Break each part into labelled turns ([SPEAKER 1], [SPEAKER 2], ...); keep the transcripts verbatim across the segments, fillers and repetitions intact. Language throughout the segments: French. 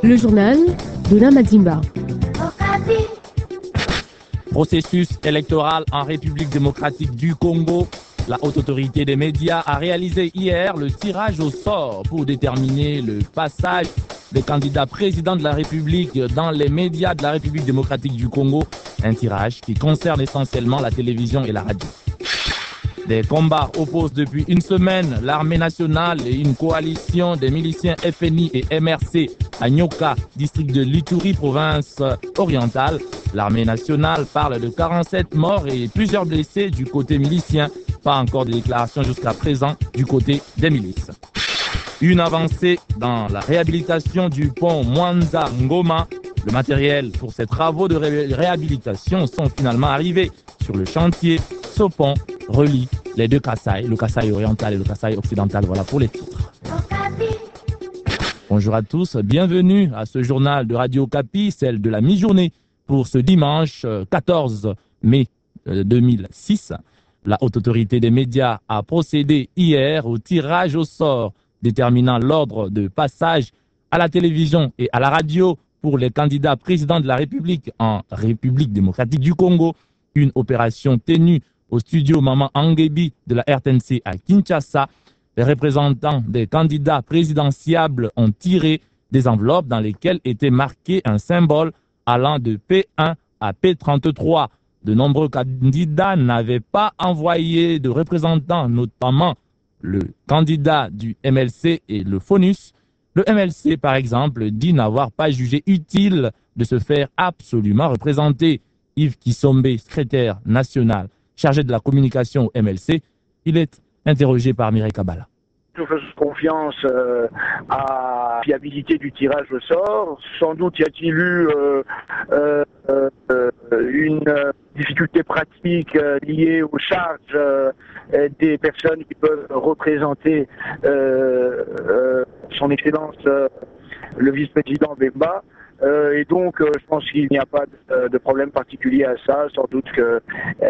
[SPEAKER 1] Le journal de la Madimba.
[SPEAKER 2] Processus électoral en République démocratique du Congo. La Haute Autorité des médias a réalisé hier le tirage au sort pour déterminer le passage des candidats présidents de la République dans les médias de la République démocratique du Congo. Un tirage qui concerne essentiellement la télévision et la radio. Des combats opposent depuis une semaine l'armée nationale et une coalition des miliciens F N I et M R C à Nyoka, district de l'Ituri, province orientale. L'armée nationale parle de quarante-sept morts et plusieurs blessés du côté milicien. Pas encore de déclaration jusqu'à présent du côté des milices. Une avancée dans la réhabilitation du pont Mwanza Ngoma. Le matériel pour ces travaux de ré réhabilitation sont finalement arrivés sur le chantier. Ce pont relie les deux Kasaï, le Kasaï oriental et le Kasaï occidental. Voilà pour les titres. Bonjour à tous, bienvenue à ce journal de Radio Okapi, celle de la mi-journée pour ce dimanche quatorze mai deux mille six. La Haute Autorité des médias a procédé hier au tirage au sort déterminant l'ordre de passage à la télévision et à la radio pour les candidats présidents de la République en République démocratique du Congo. Une opération tenue au studio Maman Angebi de la R T N C à Kinshasa. Les représentants des candidats présidentiables ont tiré des enveloppes dans lesquelles était marqué un symbole allant de P un à P trente-trois. De nombreux candidats n'avaient pas envoyé de représentants, notamment le candidat du M L C et le FONUS. Le M L C, par exemple, dit n'avoir pas jugé utile de se faire absolument représenter. Yves Kisombe, secrétaire national chargé de la communication au M L C, il est interrogé par Mireille Kabala.
[SPEAKER 3] Nous faisons confiance euh, à la fiabilité du tirage au sort. Sans doute y a-t-il eu euh, euh, euh, une euh, difficulté pratique euh, liée aux charges euh, des personnes qui peuvent représenter euh, euh, son Excellence euh, le vice-président Bemba. Euh, et donc, euh, je pense qu'il n'y a pas de, de problème particulier à ça. Sans doute que euh,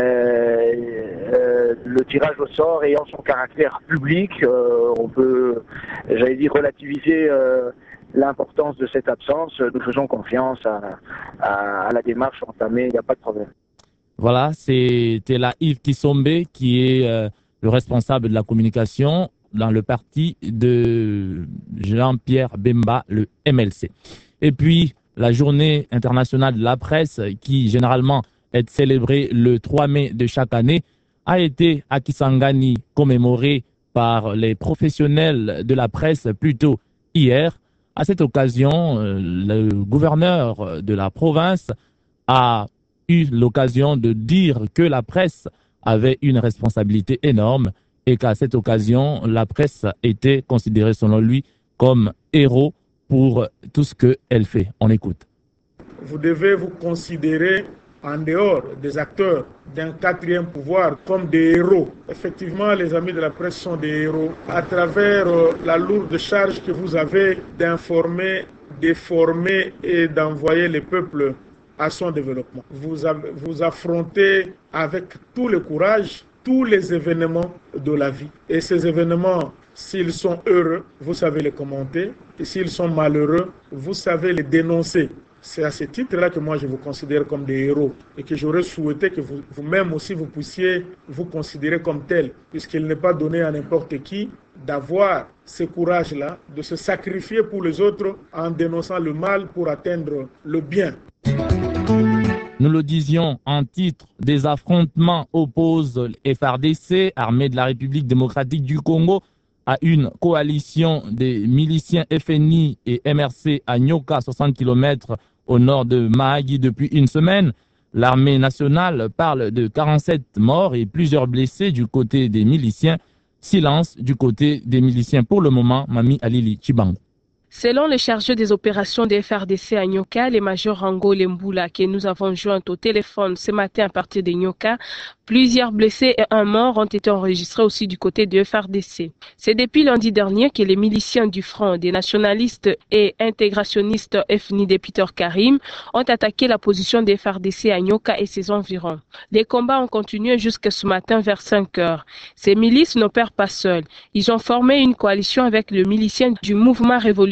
[SPEAKER 3] euh, le tirage au sort ayant son caractère public, euh, on peut, j'allais dire, relativiser euh, l'importance de cette absence. Nous faisons confiance à, à, à la démarche entamée, il n'y a pas de problème.
[SPEAKER 2] Voilà, c'était là Yves Kisombe qui est euh, le responsable de la communication dans le parti de Jean-Pierre Bemba, le M L C. Et puis, la journée internationale de la presse, qui généralement est célébrée le trois mai de chaque année, a été à Kisangani commémorée par les professionnels de la presse plutôt hier. À cette occasion, le gouverneur de la province a eu l'occasion de dire que la presse avait une responsabilité énorme et qu'à cette occasion, la presse était considérée selon lui comme héros pour tout ce qu'elle fait. On écoute.
[SPEAKER 4] Vous devez vous considérer en dehors des acteurs d'un quatrième pouvoir comme des héros. Effectivement, les amis de la presse sont des héros à travers euh, la lourde charge que vous avez d'informer, de former et d'envoyer les peuples à son développement. Vous, vous affrontez avec tout le courage tous les événements de la vie. Et ces événements, s'ils sont heureux, vous savez les commenter. Et s'ils sont malheureux, vous savez les dénoncer. C'est à ce titre-là que moi je vous considère comme des héros et que j'aurais souhaité que vous, vous-même aussi vous puissiez vous considérer comme tel, puisqu'il n'est pas donné à n'importe qui d'avoir ce courage-là, de se sacrifier pour les autres en dénonçant le mal pour atteindre le bien.
[SPEAKER 2] Nous le disions en titre, des affrontements opposent F R D C, armée de la République démocratique du Congo, à une coalition des miliciens F N I et M R C à Nyoka, soixante kilomètres au nord de Mahagi depuis une semaine. L'armée nationale parle de quarante-sept morts et plusieurs blessés du côté des miliciens. Silence du côté des miliciens pour le moment, Mami Alili Chibango.
[SPEAKER 5] Selon le chargé des opérations des F R D C à Nyoka, le major Rango Lembula, que nous avons joint au téléphone ce matin à partir de Nyoka, plusieurs blessés et un mort ont été enregistrés aussi du côté de F R D C. C'est depuis lundi dernier que les miliciens du Front des nationalistes et intégrationnistes F N I de Peter Karim ont attaqué la position des F R D C à Nyoka et ses environs. Les combats ont continué jusqu'à ce matin vers cinq heures. Ces milices n'opèrent pas seules. Ils ont formé une coalition avec le milicien du mouvement révolutionnaire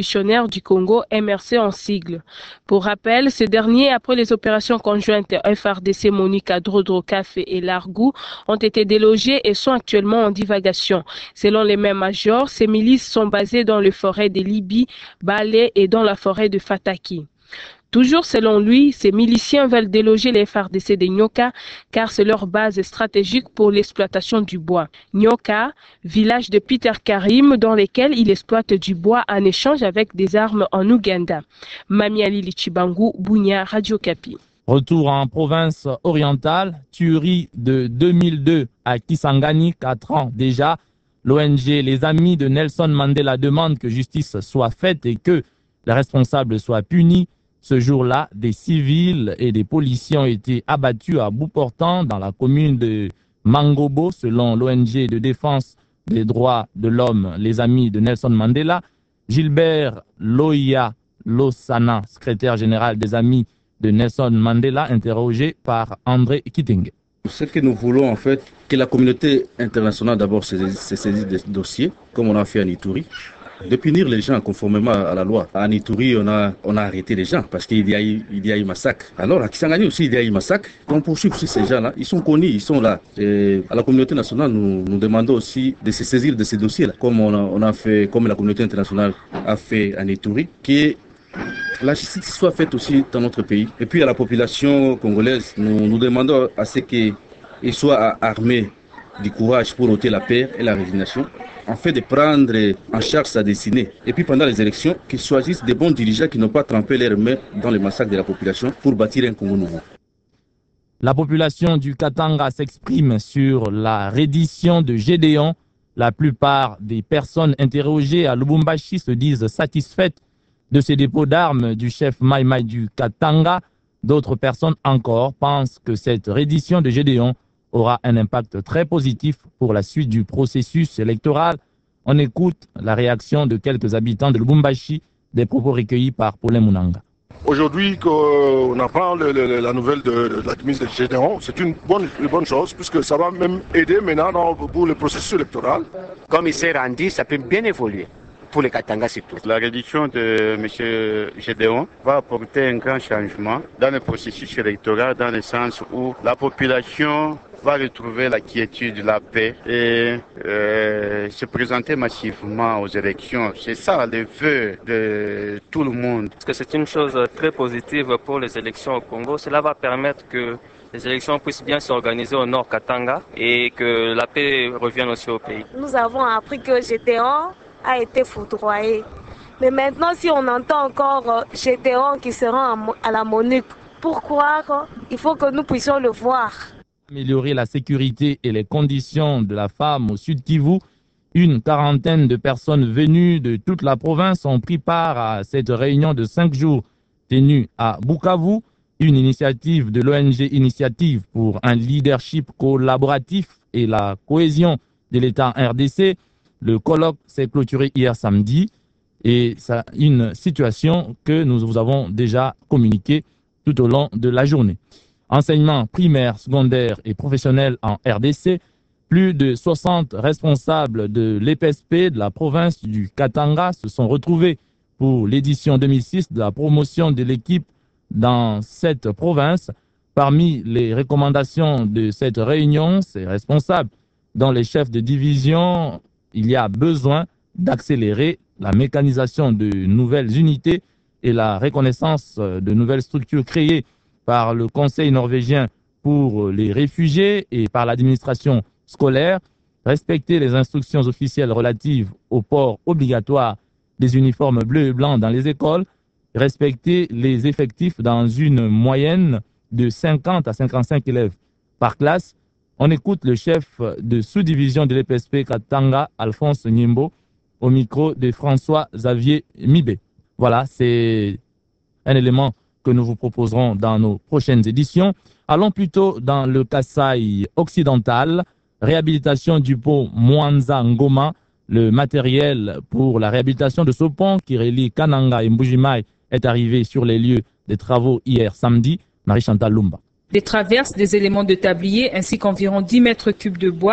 [SPEAKER 5] révolutionnaire du Congo, M R C en sigle. Pour rappel, ce dernier, après les opérations conjointes F R D C, Monica, Drodro, Café et Largou, ont été délogés et sont actuellement en divagation. Selon les mêmes majors, ces milices sont basées dans les forêts de Libye, Balé et dans la forêt de Fataki. Toujours selon lui, ces miliciens veulent déloger les F R D C de Nyoka car c'est leur base stratégique pour l'exploitation du bois. Nyoka, village de Peter Karim dans lequel il exploite du bois en échange avec des armes en Ouganda. Mamiali Lichibangu, Bunia, Radio Kapi.
[SPEAKER 2] Retour en province orientale, tuerie de deux mille deux à Kisangani, quatre ans déjà. L'O N G Les Amis de Nelson Mandela demande que justice soit faite et que les responsables soient punis. Ce jour-là, des civils et des policiers ont été abattus à bout portant dans la commune de Mangobo, selon l'O N G de défense des droits de l'homme, les Amis de Nelson Mandela. Gilbert Loya Losana, secrétaire général des Amis de Nelson Mandela, interrogé par André Kitting.
[SPEAKER 6] Ce que nous voulons en fait, que la communauté internationale d'abord se saisisse des dossiers, comme on a fait à Ituri, de punir les gens conformément à la loi. À Ituri, on a, on a arrêté les gens parce qu'il y a eu, il y a eu massacre. Alors à Kisangani aussi, il y a eu massacre. On poursuit aussi ces gens-là. Ils sont connus, ils sont là. Et à la communauté nationale, nous, nous demandons aussi de se saisir de ces dossiers-là, comme on a, on a fait, comme la communauté internationale a fait à Ituri, qui est la justice soit faite aussi dans notre pays. Et puis à la population congolaise, nous, nous demandons à ce qu'ils soient armés du courage pour ôter la paix et la résignation, en fait de prendre en charge sa destinée. Et puis pendant les élections, qu'ils choisissent des bons dirigeants qui n'ont pas trempé leurs mains dans le massacre de la population pour bâtir un Congo nouveau.
[SPEAKER 2] La population du Katanga s'exprime sur la reddition de Gédéon. La plupart des personnes interrogées à Lubumbashi se disent satisfaites de ces dépôts d'armes du chef Mai Mai du Katanga. D'autres personnes encore pensent que cette reddition de Gédéon aura un impact très positif pour la suite du processus électoral. On écoute la réaction de quelques habitants de Lubumbashi, des propos recueillis par Paulin Munanga.
[SPEAKER 7] Aujourd'hui, qu'on apprend le, le, la nouvelle de, de la mise de Gédéon, c'est une bonne, une bonne chose, puisque ça va même aider maintenant dans, pour le processus électoral.
[SPEAKER 8] Comme il s'est rendu, ça peut bien évoluer. Pour les Katanga surtout. La réduction de M. Gédéon va apporter un grand changement dans le processus électoral, dans le sens où la population va retrouver la quiétude, la paix et euh, se présenter massivement aux élections. C'est ça le vœu de tout le monde.
[SPEAKER 9] Parce que c'est une chose très positive pour les élections au Congo. Cela va permettre que les élections puissent bien s'organiser au nord Katanga et que la paix revienne aussi au pays.
[SPEAKER 10] Nous avons appris que Gédéon a été foudroyé. Mais maintenant, si on entend encore Gédéon qui sera à la MONUC, pour croire, il faut que nous puissions le voir.
[SPEAKER 2] Améliorer la sécurité et les conditions de la femme au Sud Kivu, une quarantaine de personnes venues de toute la province ont pris part à cette réunion de cinq jours tenue à Bukavu, une initiative de l'O N G Initiative pour un leadership collaboratif et la cohésion de l'État R D C. Le colloque s'est clôturé hier samedi et c'est une situation que nous vous avons déjà communiquée tout au long de la journée. Enseignement primaire, secondaire et professionnel en R D C, plus de soixante responsables de l'E P S P de la province du Katanga se sont retrouvés pour l'édition deux mille six de la promotion de l'équipe dans cette province. Parmi les recommandations de cette réunion, ces responsables, dont les chefs de division, il y a besoin d'accélérer la mécanisation de nouvelles unités et la reconnaissance de nouvelles structures créées par le Conseil norvégien pour les réfugiés et par l'administration scolaire, respecter les instructions officielles relatives au port obligatoire des uniformes bleus et blancs dans les écoles, respecter les effectifs dans une moyenne de cinquante à cinquante-cinq élèves par classe. On écoute le chef de sous-division de l'E P S P Katanga, Alphonse Nyimbo, au micro de François-Xavier Mibé. Voilà, c'est un élément que nous vous proposerons dans nos prochaines éditions. Allons plutôt dans le Kasaï occidental, réhabilitation du pont Mwanza-Ngoma. Le matériel pour la réhabilitation de ce pont qui relie Kananga et Mbujimai est arrivé sur les lieux des travaux hier samedi. Marie-Chantal Lumba.
[SPEAKER 11] Des traverses, des éléments de tablier ainsi qu'environ dix mètres cubes de bois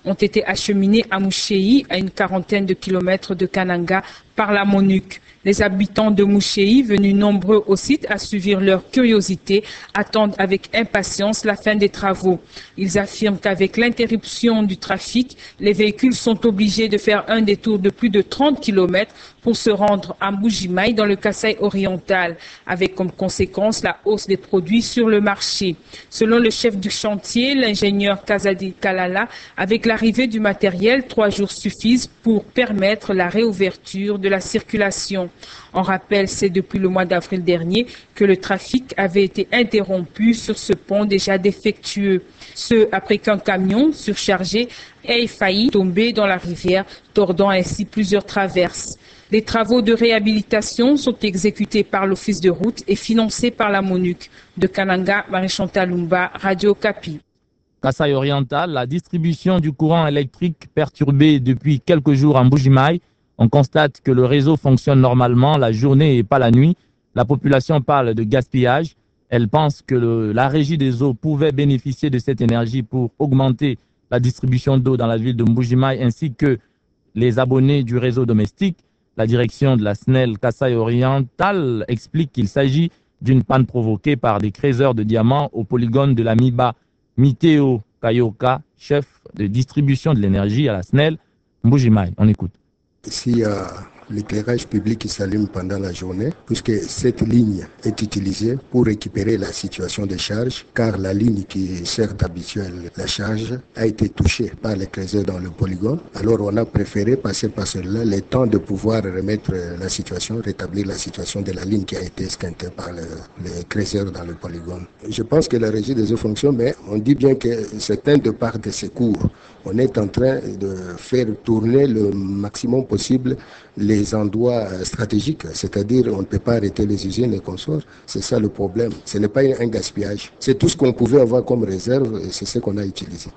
[SPEAKER 11] ont été acheminés à Mouchéi, à une quarantaine de kilomètres de Kananga, par la MONUC. Les habitants de Mouchéi, venus nombreux au site à suivre leur curiosité, attendent avec impatience la fin des travaux. Ils affirment qu'avec l'interruption du trafic, les véhicules sont obligés de faire un détour de plus de trente kilomètres pour se rendre à Mbuji-Mayi dans le Kasaï oriental, avec comme conséquence la hausse des produits sur le marché. Selon le chef du chantier, l'ingénieur Kazadi Kalala, avec l'arrivée du matériel, trois jours suffisent pour permettre la réouverture de la circulation. On rappelle, c'est depuis le mois d'avril dernier que le trafic avait été interrompu sur ce pont déjà défectueux. Ce après qu'un camion surchargé ait failli tomber dans la rivière, tordant ainsi plusieurs traverses. Les travaux de réhabilitation sont exécutés par l'Office de route et financés par la MONUC. De Kananga, Marie-Chantal Lumba, Radio Kapi.
[SPEAKER 2] Kasaï oriental, la distribution du courant électrique perturbée depuis quelques jours en Mbuji-Mayi. On constate que le réseau fonctionne normalement la journée et pas la nuit. La population parle de gaspillage. Elle pense que le, la régie des eaux pouvait bénéficier de cette énergie pour augmenter la distribution d'eau dans la ville de Mbuji-Mayi ainsi que les abonnés du réseau domestique. La direction de la S N E L Kasaï oriental explique qu'il s'agit d'une panne provoquée par des creuseurs de diamants au polygone de la Miba. Miteo Kayoka, chef de distribution de l'énergie à la S N E L, Mbuji-Mayi. On écoute.
[SPEAKER 12] S'il y a l'éclairage public qui s'allume pendant la journée, puisque cette ligne est utilisée pour récupérer la situation de charge, car la ligne qui sert d'habituelle la charge a été touchée par les creuseurs dans le polygone. Alors on a préféré passer par cela le temps de pouvoir remettre la situation, rétablir la situation de la ligne qui a été esquintée par le, les creuseurs dans le polygone. Je pense que la régie des eaux fonctionne, mais on dit bien que c'est un de part de secours. On est en train de faire tourner le maximum possible les endroits stratégiques, c'est-à-dire on ne peut pas arrêter les usines et consorts. C'est ça le problème. Ce n'est pas un gaspillage. C'est tout ce qu'on pouvait avoir comme réserve et c'est ce qu'on a utilisé.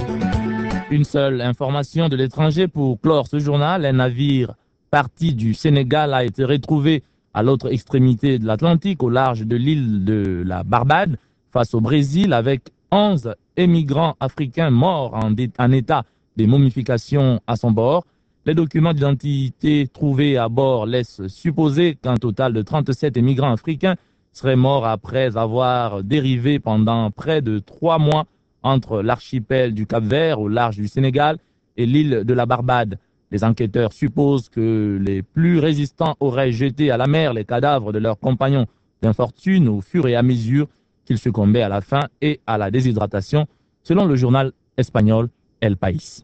[SPEAKER 2] Une seule information de l'étranger pour clore ce journal. Un navire parti du Sénégal a été retrouvé à l'autre extrémité de l'Atlantique, au large de l'île de la Barbade, face au Brésil, avec onze émigrants africains morts en, en état de momification à son bord. Les documents d'identité trouvés à bord laissent supposer qu'un total de trente-sept émigrants africains seraient morts après avoir dérivé pendant près de trois mois entre l'archipel du Cap-Vert au large du Sénégal et l'île de la Barbade. Les enquêteurs supposent que les plus résistants auraient jeté à la mer les cadavres de leurs compagnons d'infortune au fur et à mesure qu'ils succombaient à la faim et à la déshydratation, selon le journal espagnol El País.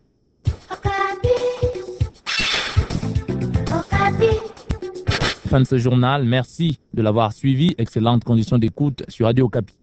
[SPEAKER 2] Fin de ce journal, merci de l'avoir suivi. Excellentes conditions d'écoute sur Radio Kapi.